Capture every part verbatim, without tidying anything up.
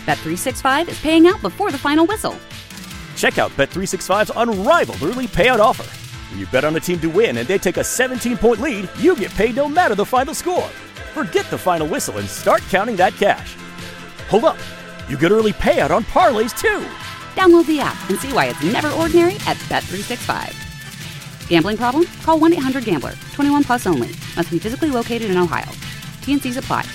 Bet three sixty-five is paying out before the final whistle. Check out Bet three sixty-five's unrivaled early payout offer. When you bet on a team to win and they take a seventeen-point lead, you get paid no matter the final score. Forget the final whistle and start counting that cash. Hold up. You get early payout on parlays, too. Download the app and see why it's never ordinary at Bet three sixty-five. Gambling problem? Call one eight hundred gambler. twenty-one plus only. Must be physically located in Ohio. T N Cs apply.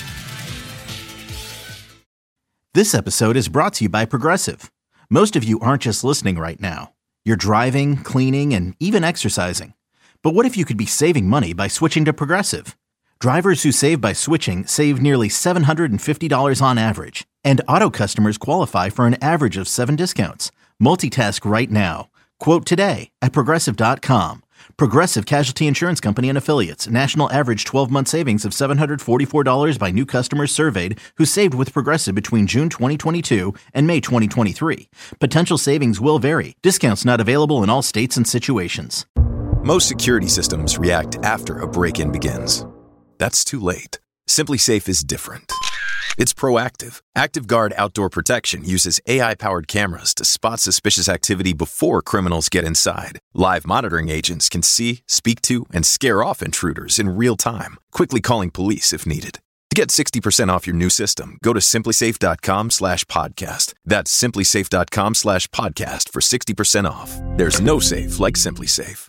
This episode is brought to you by Progressive. Most of you aren't just listening right now. You're driving, cleaning, and even exercising. But what if you could be saving money by switching to Progressive? Drivers who save by switching save nearly seven hundred fifty dollars on average. And auto customers qualify for an average of seven discounts. Multitask right now. Quote today at Progressive dot com. Progressive Casualty Insurance Company and Affiliates. National average twelve-month savings of seven hundred forty-four dollars by new customers surveyed who saved with Progressive between June twenty twenty-two and May twenty twenty-three. Potential savings will vary. Discounts not available in all states and situations. Most security systems react after a break-in begins. That's too late. Simply Safe is different. It's proactive. ActiveGuard Outdoor Protection uses A I-powered cameras to spot suspicious activity before criminals get inside. Live monitoring agents can see, speak to, and scare off intruders in real time, quickly calling police if needed. To get sixty percent off your new system, go to simplysafe.com slash podcast. That's simplysafe.com slash podcast for sixty percent off. There's no safe like Simply Safe.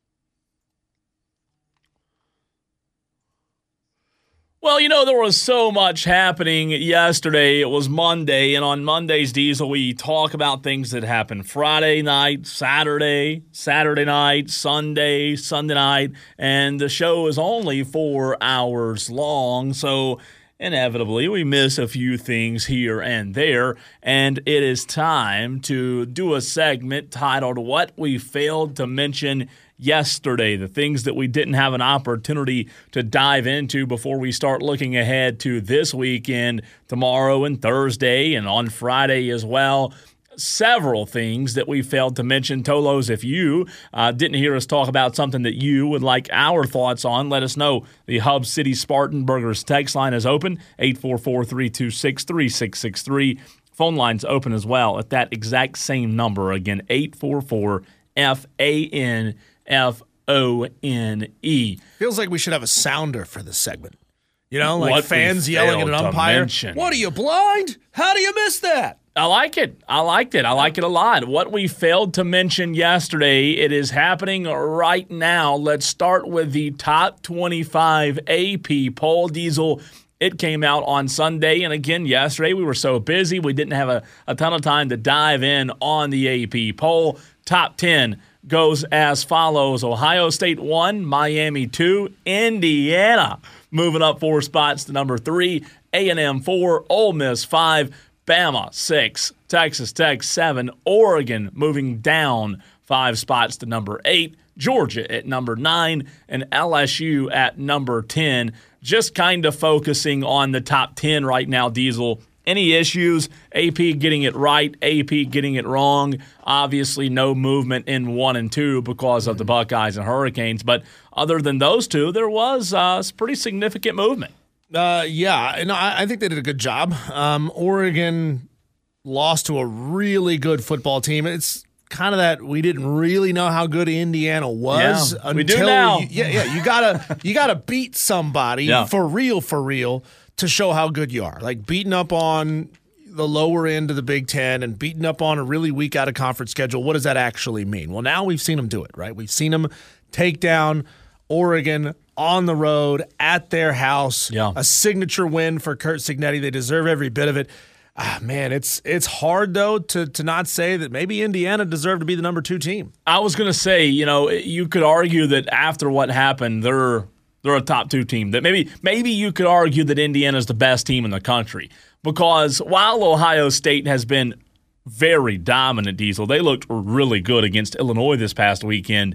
Well, you know, there was so much happening yesterday. It was Monday, and on Monday's Diesel, we talk about things that happened Friday night, Saturday, Saturday night, Sunday, Sunday night, and the show is only four hours long, so inevitably we miss a few things here and there, and it is time to do a segment titled What We Failed to Mention Yesterday, the things that we didn't have an opportunity to dive into before we start looking ahead to this weekend, tomorrow and Thursday, and on Friday as well. Several things that we failed to mention. Tolos, if you uh, didn't hear us talk about something that you would like our thoughts on, let us know. The Hub City Spartan Burgers text line is open, eight four four, three two six, three six six three. Phone line's open as well at that exact same number. Again, eight four four, F A N F O N E. Feels like we should have a sounder for this segment. You know, like what fans yelling at an umpire. What are you, blind? How do you miss that? I like it. I liked it. I like it a lot. What we failed to mention yesterday, it is happening right now. Let's start with the top twenty-five A P poll. Diesel, it came out on Sunday, and again, yesterday we were so busy we didn't have a, a ton of time to dive in on the A P poll. Top ten goes as follows. Ohio State one, Miami two, Indiana moving up four spots to number three, A and M four, Ole Miss five, Bama six, Texas Tech seven, Oregon moving down five spots to number eight, Georgia at number nine, and L S U at number ten. Just kind of focusing on the top ten right now, Diesel. Any issues? A P getting it right, A P getting it wrong. Obviously, no movement in one and two because of the Buckeyes and Hurricanes. But other than those two, there was uh, pretty significant movement. Uh, yeah, no, I, I think they did a good job. Um, Oregon lost to a really good football team. It's kind of that we didn't really know how good Indiana was yeah, until we do now. You, yeah, yeah, you gotta you gotta beat somebody yeah. for real, for real. To show how good you are. Like beating up on the lower end of the Big Ten and beating up on a really weak out-of-conference schedule, what does that actually mean? Well, now we've seen them do it, right? We've seen them take down Oregon on the road at their house. Yeah. A signature win for Curt Cignetti. They deserve every bit of it. Ah, man, it's it's hard, though, to, to not say that maybe Indiana deserved to be the number two team. I was going to say, you know, you could argue that after what happened, they're – They're a top two team. That maybe maybe you could argue that Indiana's the best team in the country because while Ohio State has been very dominant, Diesel, they looked really good against Illinois this past weekend.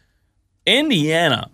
Indiana,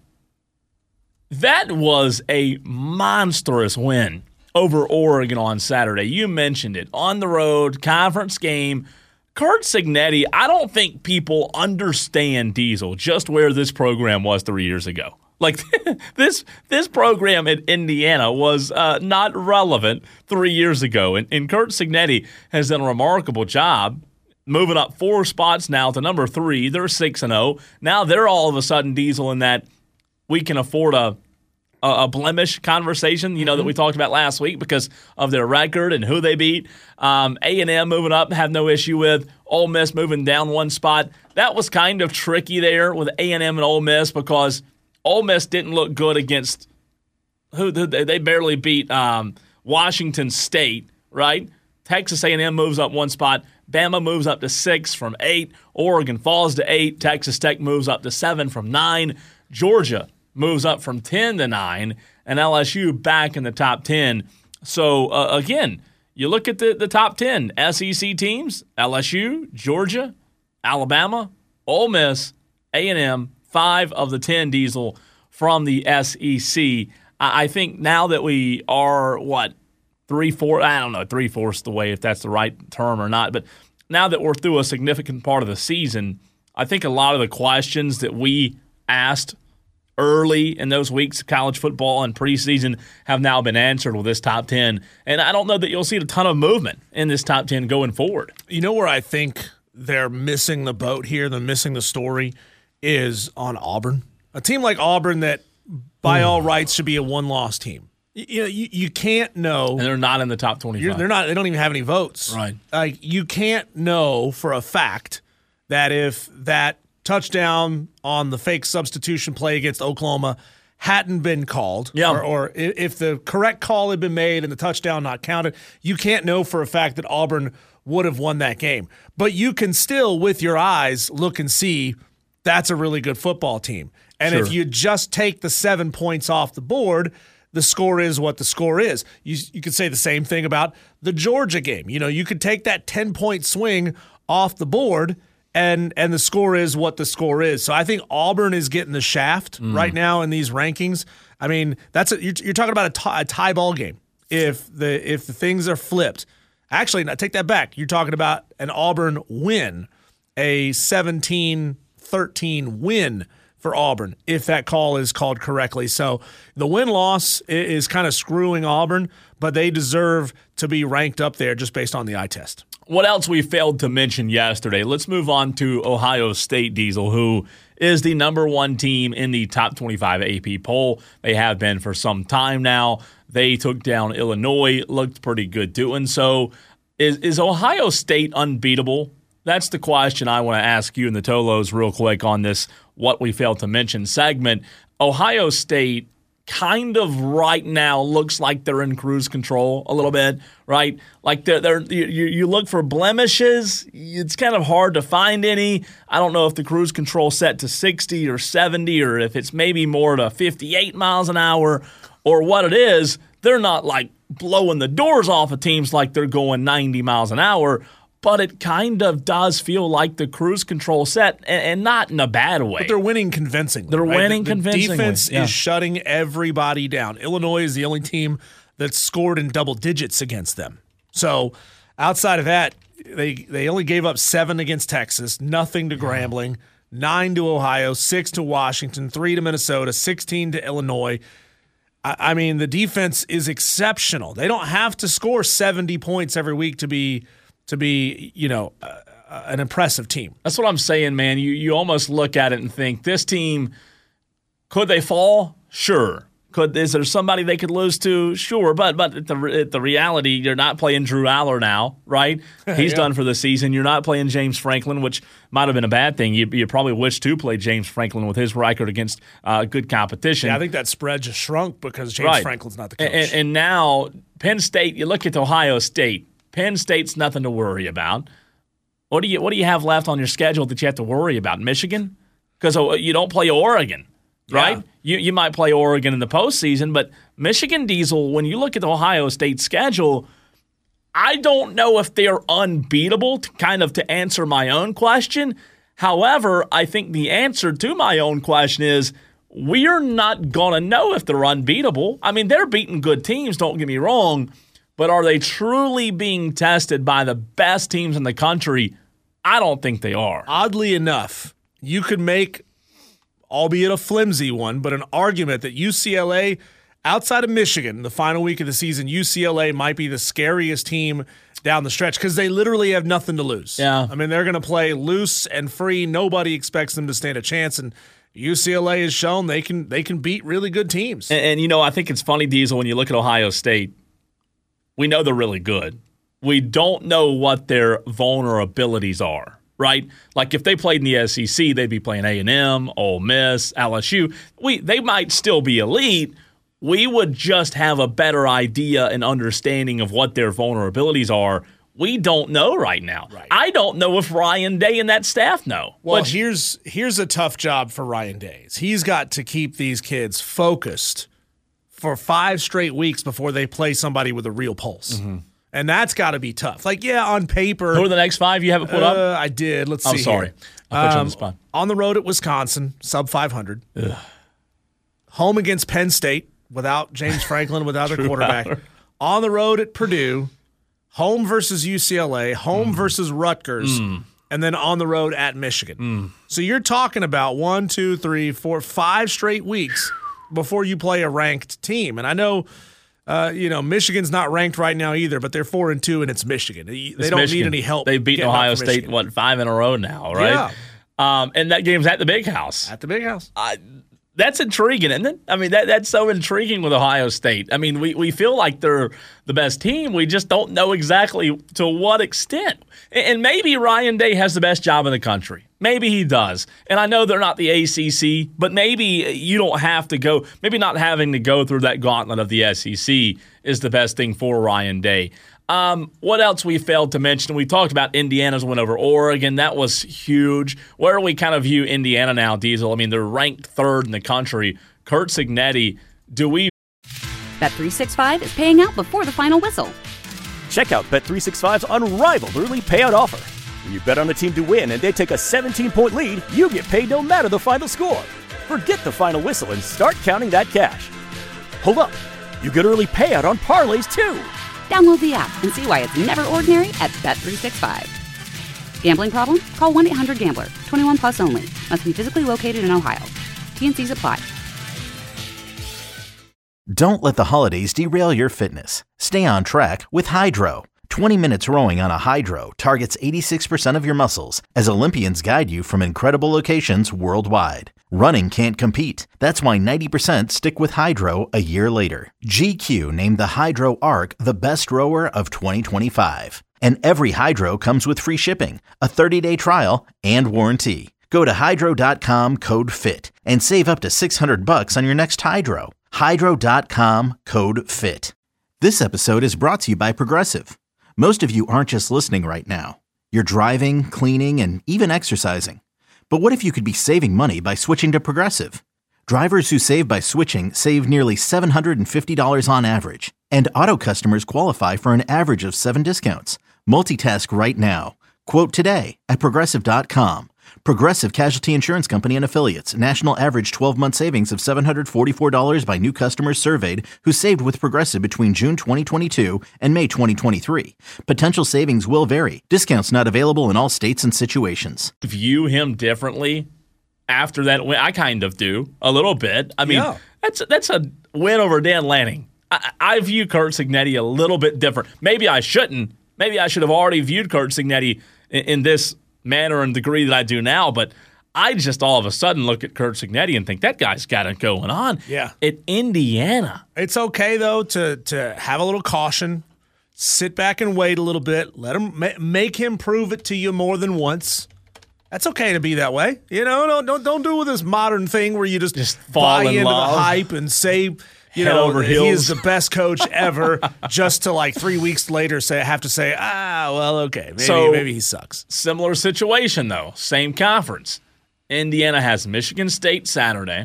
that was a monstrous win over Oregon on Saturday. You mentioned it. On the road, conference game. Curt Cignetti, I don't think people understand, Diesel, just where this program was three years ago. Like this this program in Indiana was uh, not relevant three years ago. And, and Curt Cignetti has done a remarkable job moving up four spots now to number three. They're six and oh. Now they're all of a sudden, Diesel, in that we can afford a a, a blemish conversation, you know, mm-hmm. that we talked about last week because of their record and who they beat. Um, A and M moving up, have no issue with. Ole Miss moving down one spot. That was kind of tricky there with A and M and Ole Miss because Ole Miss didn't look good against who, who they barely beat um, Washington State, right? Texas A and M moves up one spot. Bama moves up to six from eight. Oregon falls to eight. Texas Tech moves up to seven from nine. Georgia moves up from ten to nine. And L S U back in the top ten. So, uh, again, you look at the, the top ten S E C teams, L S U, Georgia, Alabama, Ole Miss, A and M, five of the ten, Diesel, from the S E C. I, I think now that we are, what, Three, four, I don't know, three-fourths the way, if that's the right term or not. But now that we're through a significant part of the season, I think a lot of the questions that we asked early in those weeks of college football and preseason have now been answered with this top ten. And I don't know that you'll see a ton of movement in this top ten going forward. You know where I think they're missing the boat here, they're missing the story, is on Auburn. A team like Auburn that, by all rights, should be a one-loss team. You know, you, you can't know. And they're not in the top twenty-five. They're not. They don't even have any votes. Right. Like, you can't know for a fact that if that touchdown on the fake substitution play against Oklahoma hadn't been called, yeah. or, or if the correct call had been made and the touchdown not counted, you can't know for a fact that Auburn would have won that game. But you can still, with your eyes, look and see that's a really good football team. And Sure. if you just take the seven points off the board, the score is what the score is. You you could say the same thing about the Georgia game. You know, you could take that ten-point swing off the board, and and the score is what the score is. So I think Auburn is getting the shaft mm. right now in these rankings. I mean, that's a, you're, you're talking about a tie, a tie ball game. If the if the things are flipped, actually, no, take that back. You're talking about an Auburn win, a seventeen thirteen win for Auburn, if that call is called correctly. So the win-loss is kind of screwing Auburn, but they deserve to be ranked up there just based on the eye test. What else we failed to mention yesterday? Let's move on to Ohio State, Diesel, who is the number one team in the top twenty-five A P poll. They have been for some time now. They took down Illinois, looked pretty good doing so. Is, is Ohio State unbeatable? That's the question I want to ask you and the Tolos real quick on this What We Failed to Mention segment. Ohio State kind of right now looks like they're in cruise control a little bit, right? Like they're, they're you, you look for blemishes. It's kind of hard to find any. I don't know if the cruise control set to sixty or seventy or if it's maybe more to fifty-eight miles an hour or what it is. They're not like blowing the doors off of teams like they're going ninety miles an hour. But it kind of does feel like the cruise control set, and, and not in a bad way. But they're winning convincingly. They're right? winning the, the convincingly. Defense yeah. is shutting everybody down. Illinois is the only team that's scored in double digits against them. So outside of that, they they only gave up seven against Texas, nothing to Grambling, nine to Ohio, six to Washington, three to Minnesota, sixteen to Illinois. I, I mean, the defense is exceptional. They don't have to score seventy points every week to be – to be, you know, uh, an impressive team. That's what I'm saying, man. You you almost look at it and think, this team, could they fall? Sure. Could is there somebody they could lose to? Sure. But but at the, at the reality, you're not playing Drew Aller now, right? He's yeah. done for the season. You're not playing James Franklin, which might have been a bad thing. You, you probably wish to play James Franklin with his record against uh, good competition. Yeah, I think that spread just shrunk because James right. Franklin's not the coach. And, and now Penn State, you look at Ohio State. Penn State's nothing to worry about. What do you what do you have left on your schedule that you have to worry about? Michigan? Because you don't play Oregon, right? Yeah. You you might play Oregon in the postseason, but Michigan, Diesel, when you look at the Ohio State schedule, I don't know if they're unbeatable, to kind of to answer my own question. However, I think the answer to my own question is we're not going to know if they're unbeatable. I mean, they're beating good teams, don't get me wrong. But are they truly being tested by the best teams in the country? I don't think they are. Oddly enough, you could make albeit a flimsy one, but an argument that U C L A, outside of Michigan, the final week of the season, U C L A might be the scariest team down the stretch because they literally have nothing to lose. Yeah. I mean, they're going to play loose and free. Nobody expects them to stand a chance, and U C L A has shown they can they can beat really good teams. And, and you know, I think it's funny, Diesel, when you look at Ohio State, we know they're really good. We don't know what their vulnerabilities are, right? Like if they played in the S E C, they'd be playing A and M, Ole Miss, L S U. We they might still be elite. We would just have a better idea and understanding of what their vulnerabilities are. We don't know right now. Right. I don't know if Ryan Day and that staff know. Well, But here's here's a tough job for Ryan Day. He's got to keep these kids focused for five straight weeks before they play somebody with a real pulse. Mm-hmm. And that's got to be tough. Like, yeah, on paper. who are the next five you haven't put uh, up? I did. Let's I'm see. sorry. Here. I put you on Um, the spot. On the road at Wisconsin, sub five hundred. Ugh. Home against Penn State without James Franklin, without their quarterback. Howard. On the road at Purdue. Home versus U C L A. Home mm. versus Rutgers. Mm. And then on the road at Michigan. Mm. So you're talking about one, two, three, four, five straight weeks before you play a ranked team. And I know, uh, you know, Michigan's not ranked right now either, but they're four and two, and it's Michigan. They It's don't Michigan. need any help. They've beaten getting Ohio up for State, Michigan. what, five in a row now, right? Yeah. Um, and that game's at the Big House. At the Big House. Uh, that's intriguing, isn't it? I mean, that that's so intriguing with Ohio State. I mean, we, we feel like they're the best team. We just don't know exactly to what extent. And maybe Ryan Day has the best job in the country. Maybe he does. And I know they're not the A C C, but maybe you don't have to go. Maybe not having to go through that gauntlet of the S E C is the best thing for Ryan Day. Um, what else we failed to mention? We talked about Indiana's win over Oregon. That was huge. Where do we kind of view Indiana now, Diesel? I mean, they're ranked third in the country. Curt Cignetti, do we? Bet three sixty-five is paying out before the final whistle. Check out Bet three sixty-five's unrivaled early payout offer. When you bet on a team to win and they take a seventeen-point lead, you get paid no matter the final score. Forget the final whistle and start counting that cash. Hold up. You get early payout on parlays, too. Download the app and see why it's never ordinary at Bet three sixty-five. Gambling problem? Call one eight hundred gambler. twenty-one plus only. Must be physically located in Ohio. T N Cs apply. Don't let the holidays derail your fitness. Stay on track with Hydro. twenty minutes rowing on a Hydro targets eighty-six percent of your muscles as Olympians guide you from incredible locations worldwide. Running can't compete. That's why ninety percent stick with Hydro a year later. G Q named the Hydro Arc the best rower of twenty twenty-five. And every Hydro comes with free shipping, a thirty-day trial, and warranty. Go to hydro dot com, code FIT, and save up to six hundred bucks on your next Hydro. hydro dot com, code FIT. This episode is brought to you by Progressive. Most of you aren't just listening right now. You're driving, cleaning, and even exercising. But what if you could be saving money by switching to Progressive? Drivers who save by switching save nearly seven hundred fifty dollars on average. And auto customers qualify for an average of seven discounts. Multitask right now. Quote today at progressive dot com. Progressive Casualty Insurance Company and Affiliates. National average twelve-month savings of seven hundred forty-four dollars by new customers surveyed who saved with Progressive between June twenty twenty-two and May twenty twenty-three. Potential savings will vary. Discounts not available in all states and situations. View him differently after that win? I kind of do, a little bit. I mean, Yeah. that's, that's a win over Dan Lanning. I, I view Curt Cignetti a little bit different. Maybe I shouldn't. Maybe I should have already viewed Curt Cignetti in, in this manner and degree that I do now, but I just all of a sudden look at Curt Cignetti and think that guy's got it going on. Yeah. At Indiana. It's okay, though, to to have a little caution, sit back and wait a little bit, let him ma- make him prove it to you more than once. That's okay to be that way. You know, don't don't, don't do this modern thing where you just, Just fall buy in into love. the hype and say, you Head know, over he heels. is the best coach ever, just to like three weeks later say have to say, ah, well, okay, maybe So- maybe he sucks. Similar situation, though. Same conference. Indiana has Michigan State Saturday,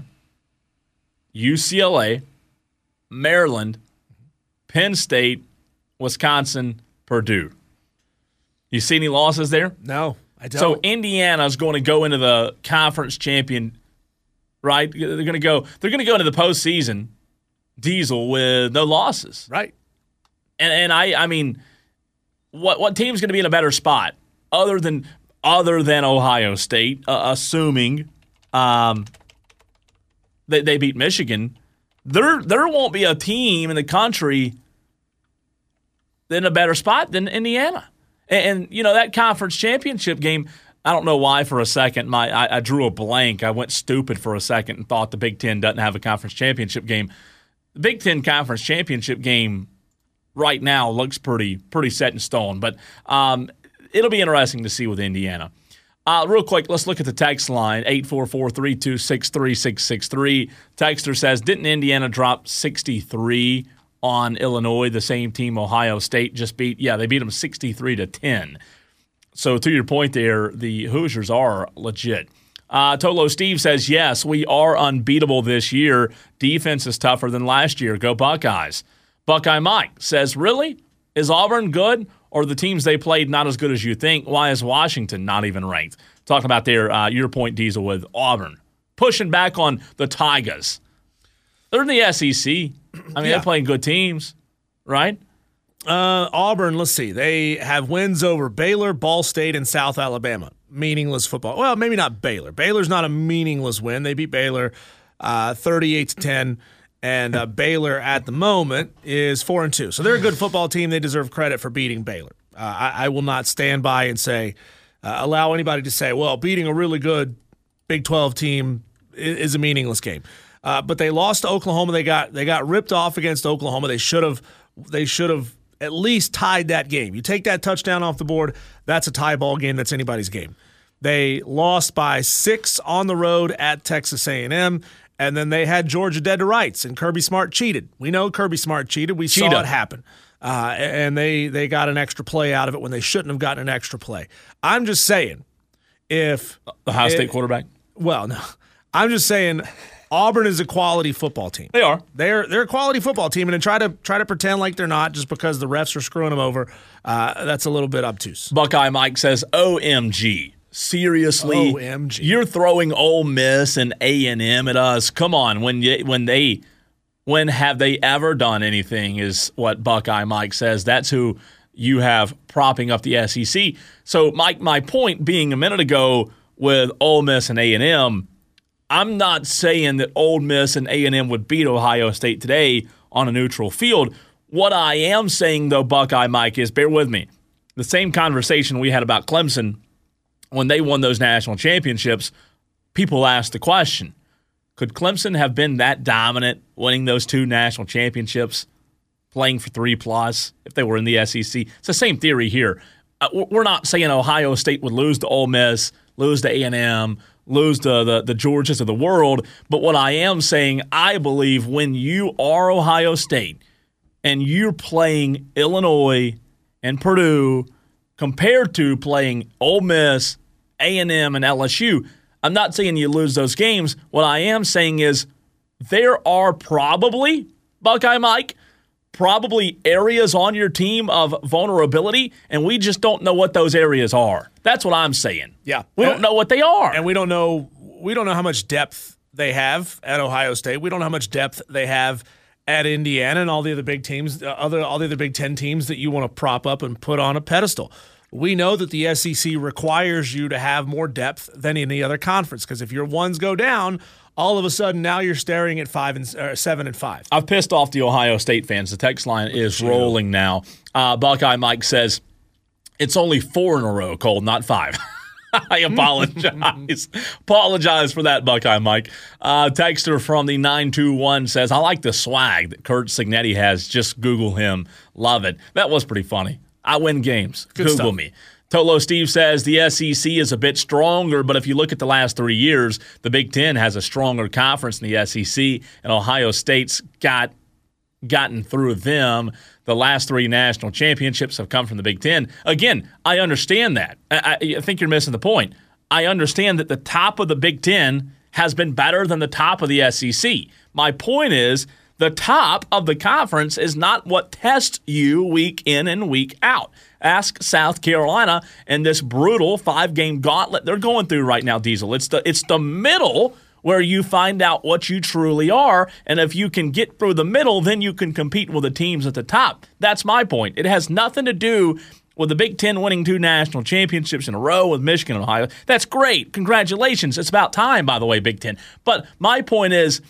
U C L A, Maryland, Penn State, Wisconsin, Purdue. You see any losses there? No, I don't. So Indiana's going to go into the conference champion, right? They're going to go. They're going to go into the postseason, Diesel, with no losses. right. And and I I mean, what what team's going to be in a better spot other than other than Ohio State, uh, assuming um, they, they beat Michigan. There, there won't be a team in the country in a better spot than Indiana. And, and you know, that conference championship game, I don't know why for a second my I, I drew a blank. I went stupid for a second and thought the Big Ten doesn't have a conference championship game. The Big Ten conference championship game right now looks pretty pretty set in stone. But um, it'll be interesting to see with Indiana. Uh, real quick, let's look at the text line, eight four four, three two six, three six six three. Texter says, didn't Indiana drop sixty-three on Illinois, the same team Ohio State just beat? Yeah, they beat them sixty-three to ten. So to your point there, the Hoosiers are legit. Uh, Tolo Steve says, yes, we are unbeatable this year. Defense is tougher than last year. Go Buckeyes. Buckeye Mike says, really? Is Auburn good? Or the teams they played not as good as you think? Why is Washington not even ranked? Talking about their uh, your point, Diesel, with Auburn. Pushing back on the Tigers. They're in the S E C. I mean, yeah. They're playing good teams, right? Uh, Auburn, let's see. They have wins over Baylor, Ball State, and South Alabama. Meaningless football. Well, maybe not Baylor. Baylor's not a meaningless win. They beat Baylor uh, thirty-eight to ten, and uh, Baylor at the moment is four and two. So they're a good football team. They deserve credit for beating Baylor. Uh, I, I will not stand by and say uh, allow anybody to say, well, beating a really good Big twelve team is, is a meaningless game. Uh, but they lost to Oklahoma. They got they got ripped off against Oklahoma. They should have they should have. at least tied that game. You take that touchdown off the board, that's a tie ball game. That's anybody's game. They lost by six on the road at Texas A and M, and then they had Georgia dead to rights, and Kirby Smart cheated. We know Kirby Smart cheated. We Cheetah. saw it happen. Uh, and they, they got an extra play out of it when they shouldn't have gotten an extra play. I'm just saying, if the Ohio State it, quarterback? Well, no. I'm just saying Auburn is a quality football team. They are. They're they're a quality football team, and to try to try to pretend like they're not just because the refs are screwing them over, uh, that's a little bit obtuse. Buckeye Mike says, O M G. Seriously? O M G. You're throwing Ole Miss and A and M at us. Come on. When you, when they when have they ever done anything is what Buckeye Mike says. That's who you have propping up the S E C. So, Mike, my point being a minute ago with Ole Miss and A and M, I'm not saying that Ole Miss and A and M would beat Ohio State today on a neutral field. What I am saying, though, Buckeye Mike, is, bear with me, the same conversation we had about Clemson when they won those national championships, people asked the question, could Clemson have been that dominant winning those two national championships, playing for three plus if they were in the S E C? It's the same theory here. Uh, we're not saying Ohio State would lose to Ole Miss, lose to A and M, lose to the, the Georgias of the world. But what I am saying, I believe when you are Ohio State and you're playing Illinois and Purdue compared to playing Ole Miss, A and M, and L S U, I'm not saying you lose those games. What I am saying is there are probably, Buckeye Mike, probably areas on your team of vulnerability, and we just don't know what those areas are. That's what I'm saying. Yeah. We don't know what they are. And we don't know we don't know how much depth they have at Ohio State. We don't know how much depth they have at Indiana and all the other big teams, uh, other all the other Big Ten teams that you want to prop up and put on a pedestal. We know that the S E C requires you to have more depth than any other conference, because if your ones go down, all of a sudden now you're staring at five and uh, seven and five. I've pissed off the Ohio State fans. The text line is Shoot. rolling now. Uh, Buckeye Mike says it's only four in a row, Cole, not five. I apologize. apologize for that, Buckeye Mike. Uh, texter from the nine two one says, I like the swag that Kurt Signetti has. Just Google him. Love it. That was pretty funny. I win games. Good Google stuff. me. Tolo Steve says the S E C is a bit stronger, but if you look at the last three years, the Big Ten has a stronger conference than the S E C, and Ohio State's got gotten through them. The last three national championships have come from the Big Ten. Again, I understand that. I, I think you're missing the point. I understand that the top of the Big Ten has been better than the top of the S E C. My point is, the top of the conference is not what tests you week in and week out. Ask South Carolina and this brutal five-game gauntlet they're going through right now, Diesel. It's the it's the middle where you find out what you truly are, and if you can get through the middle, then you can compete with the teams at the top. That's my point. It has nothing to do with the Big Ten winning two national championships in a row with Michigan and Ohio. That's great. Congratulations. It's about time, by the way, Big Ten. But my point is,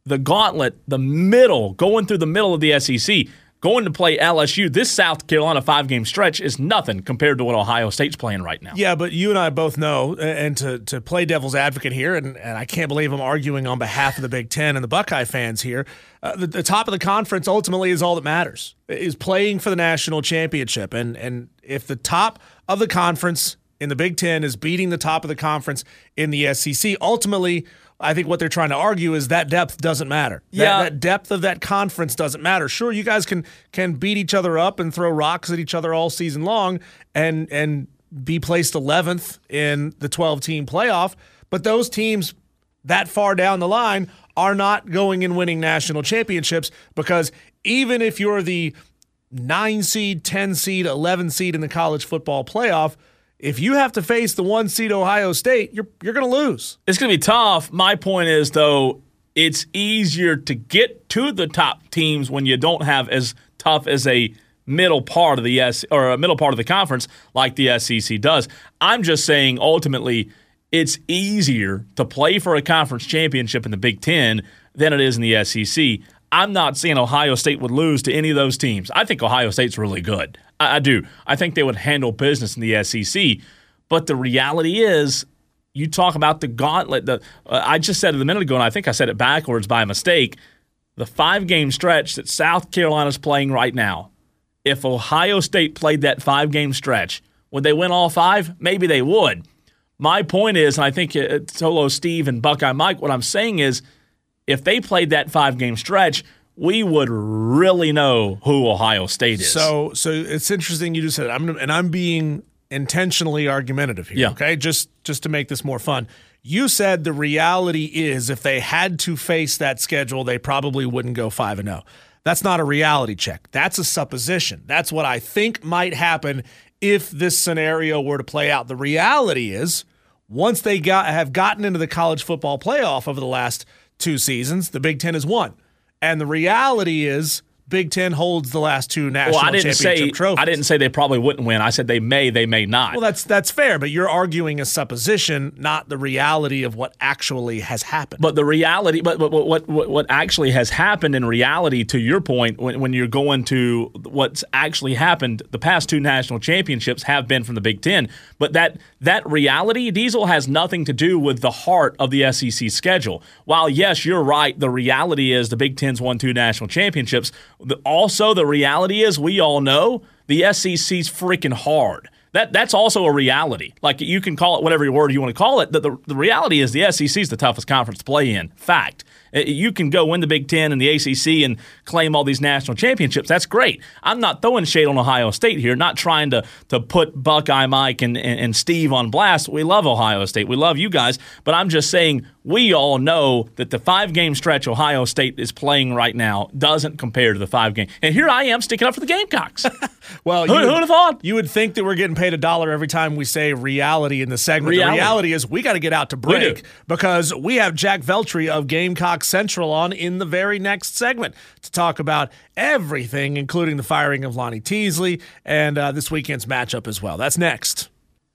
the gauntlet, the middle, going through the middle of the S E C, going to play L S U, this South Carolina five-game stretch is nothing compared to what Ohio State's playing right now. Yeah, but you and I both know, and to, to play devil's advocate here, and, and I can't believe I'm arguing on behalf of the Big Ten and the Buckeye fans here, uh, the, the top of the conference ultimately is all that matters, is playing for the national championship. And, and if the top of the conference in the Big Ten is beating the top of the conference in the S E C, ultimately – I think what they're trying to argue is that depth doesn't matter. Yeah. That, that depth of that conference doesn't matter. Sure, you guys can can beat each other up and throw rocks at each other all season long and and be placed eleventh in the twelve-team playoff, but those teams that far down the line are not going and winning national championships, because even if you're the nine seed, ten seed, eleven seed in the college football playoff, if you have to face the one seed Ohio State, you're you're going to lose. It's going to be tough. My point is, though, it's easier to get to the top teams when you don't have as tough as a middle part of the S or a middle part of the conference like the S E C does. I'm just saying, ultimately, it's easier to play for a conference championship in the Big Ten than it is in the S E C. I'm not saying Ohio State would lose to any of those teams. I think Ohio State's really good. I, I do. I think they would handle business in the S E C. But the reality is, you talk about the gauntlet. The uh, I just said it a minute ago, and I think I said it backwards by mistake. The five-game stretch that South Carolina's playing right now, if Ohio State played that five-game stretch, would they win all five? Maybe they would. My point is, and I think uh, Solo Steve and Buckeye Mike, what I'm saying is, if they played that five-game stretch, we would really know who Ohio State is. So, so it's interesting you just said it. I'm, and I'm being intentionally argumentative here, yeah. okay? Just, just to make this more fun. You said the reality is if they had to face that schedule, they probably wouldn't go five and oh. That's not a reality check. That's a supposition. That's what I think might happen if this scenario were to play out. The reality is, once they got have gotten into the college football playoff over the last two seasons, the Big Ten has won. And the reality is Big Ten holds the last two national well, I didn't championship say, trophies. I didn't say they probably wouldn't win. I said they may, they may not. Well, that's that's fair, but you're arguing a supposition, not the reality of what actually has happened. But the reality, but, but what, what what actually has happened in reality, to your point, when, when you're going to what's actually happened, the past two national championships have been from the Big Ten. But that that reality, Diesel, has nothing to do with the heart of the S E C schedule. While, yes, you're right, the reality is the Big Ten's won two national championships. The, also, the reality is, we all know the S E C's freaking hard. That That's also a reality. Like, you can call it whatever word you want to call it. The, the, the reality is the S E C is the toughest conference to play in. Fact. You can go win the Big Ten and the A C C and claim all these national championships. That's great. I'm not throwing shade on Ohio State here, not trying to, to put Buckeye Mike and, and, and Steve on blast. We love Ohio State. We love you guys. But I'm just saying, we all know that the five-game stretch Ohio State is playing right now doesn't compare to the five-game. And here I am sticking up for the Gamecocks. Well, who would have thought? You would think that we're getting paid a dollar every time we say reality in the segment. Reality. The reality is we got to get out to break because we have Jack Veltri of Gamecock Central on in the very next segment to talk about everything, including the firing of Lonnie Teasley and uh, this weekend's matchup as well. That's next.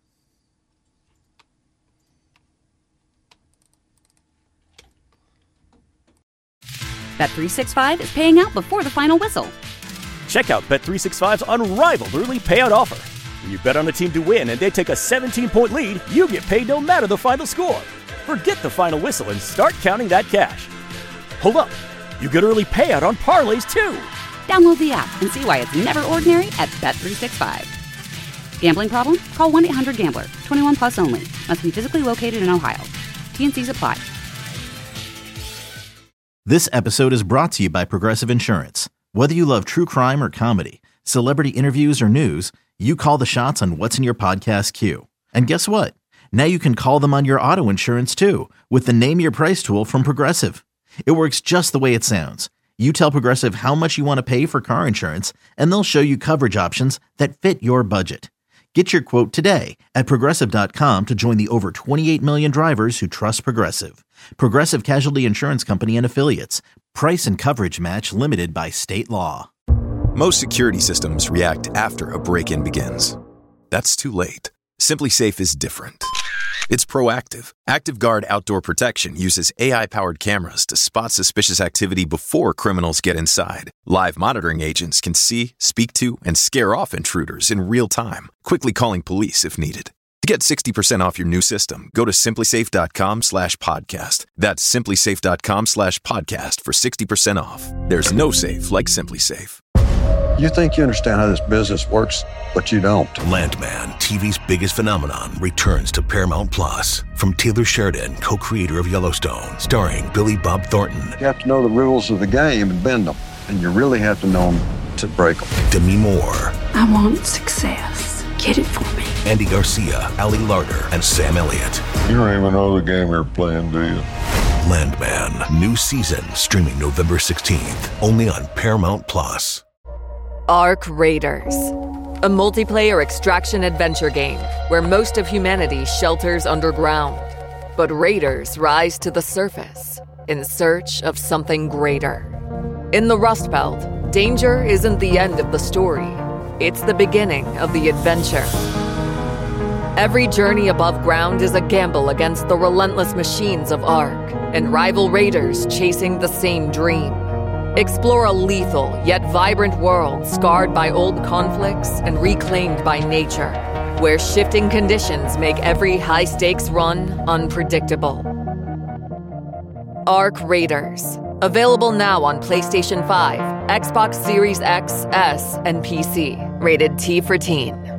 Bet three sixty-five is paying out before the final whistle. Check out Bet three sixty-five's unrivaled early payout offer. When you bet on a team to win and they take a seventeen-point lead, you get paid no matter the final score. Forget the final whistle and start counting that cash. Hold up. You get early payout on parlays, too. Download the app and see why it's never ordinary at Bet three sixty-five. Gambling problem? Call one eight hundred gambler. twenty-one plus only. Must be physically located in Ohio. T and C's apply. This episode is brought to you by Progressive Insurance. Whether you love true crime or comedy, celebrity interviews or news, you call the shots on what's in your podcast queue. And guess what? Now you can call them on your auto insurance too with the Name Your Price tool from Progressive. It works just the way it sounds. You tell Progressive how much you want to pay for car insurance, and they'll show you coverage options that fit your budget. Get your quote today at Progressive dot com to join the over twenty-eight million drivers who trust Progressive. Progressive Casualty Insurance Company and Affiliates. Price and coverage match limited by state law. Most security systems react after a break-in begins. That's too late. Simply Safe is different. It's proactive. ActiveGuard Outdoor Protection uses A I-powered cameras to spot suspicious activity before criminals get inside. Live monitoring agents can see, speak to, and scare off intruders in real time, quickly calling police if needed. To get sixty percent off your new system, go to simplysafe.com slash podcast. That's simplysafe.com slash podcast for sixty percent off. There's no safe like SimpliSafe. You think you understand how this business works, but you don't. Landman, T V's biggest phenomenon, returns to Paramount Plus. From Taylor Sheridan, co-creator of Yellowstone, starring Billy Bob Thornton. You have to know the rules of the game and bend them, and you really have to know them to break them. Demi Moore. I want success. Get it for me. Andy Garcia, Ali Larter, and Sam Elliott. You don't even know the game you're playing, do you? Landman, new season, streaming November sixteenth, only on Paramount Plus. Ark Raiders, a multiplayer extraction adventure game where most of humanity shelters underground. But raiders rise to the surface in search of something greater. In the Rust Belt, danger isn't the end of the story. It's the beginning of the adventure. Every journey above ground is a gamble against the relentless machines of Ark and rival raiders chasing the same dream. Explore a lethal yet vibrant world scarred by old conflicts and reclaimed by nature, where shifting conditions make every high-stakes run unpredictable. Ark Raiders. Available now on PlayStation five, Xbox Series X, S, and P C. Rated T for Teen.